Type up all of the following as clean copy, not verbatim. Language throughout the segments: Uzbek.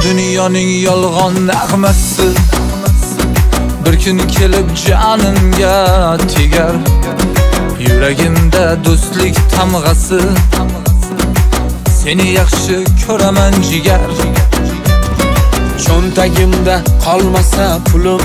dunyoning yolg'on nag'masi bir kun kelib jonimga tegar. Yuragimda do'stlik tamg'asi, seni yaxshi ko'raman jigar. Cho'ntagimda qolmasa pulim,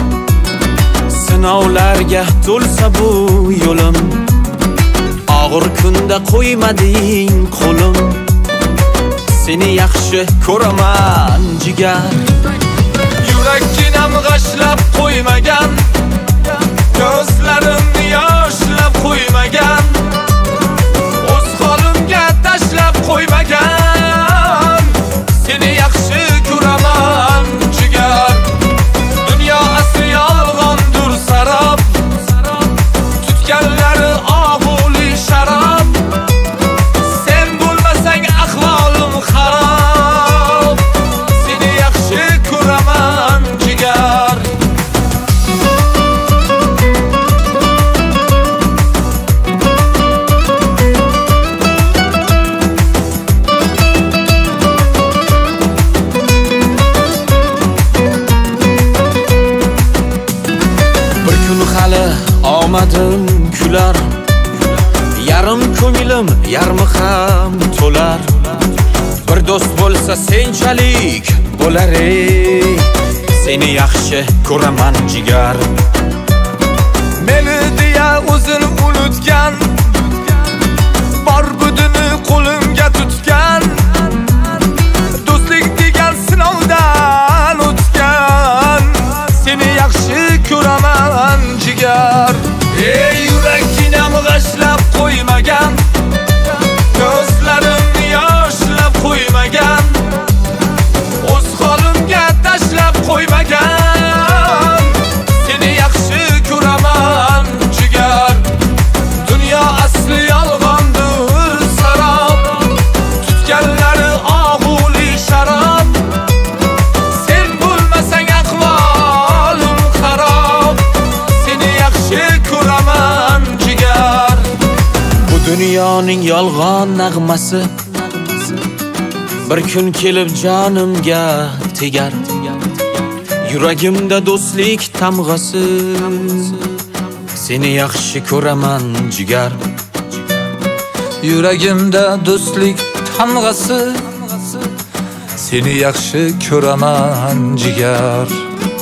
sinovlarga to'lsa bu yo'lim. Og'ir kunda qo'ymading qo'lim, seni yaxshi ko'raman jigar. Yuraginam g'ashlab qo'ymagan, ko'zlarimni yoshlab qo'ymagan, o'z holimga tashlab qo'ymagan, seni yaxshi ko'raman jigar. Dunyo asli yolg'ondir sarob, tutganlari og'uli sharob. Sen bo'lmasang ahvolim xarob, seni yaxshi ko'raman jigar. Bir kun hali omadim kular, yarim ko'nglim yarmi ham to'lar. Bir do'st bo'lsa senchalik bo'lar ey, seni yaxshi ko'raman jigar. Meni deya o'zini unutgan, bor budini qo'limga tutgan, do'stlik degan sinovdan o'tgan, seni yaxshi ko'raman jigar. Ey yuraginam g'ashlab qo'ymagan, ko'zlarimni yoshlab qo'ymagan, o'z holimga tashlab qo'ymagan, seni yaxshi ko'raman jigar. Dunyo asli yolg'ondir sarob, tutganlari og'uli sharob. Sen bo'lmasang ahvolim xarob, seni yaxshi ko'raman jigar. Bu dunyoning yolg'on nag'masi bir kun kelib jonimga tegar. Yuragimda do'stlik tamg'asi, seni yaxshi ko'raman jigar. Yuragimda do'stlik tamg'asi, seni yaxshi ko'raman jigar.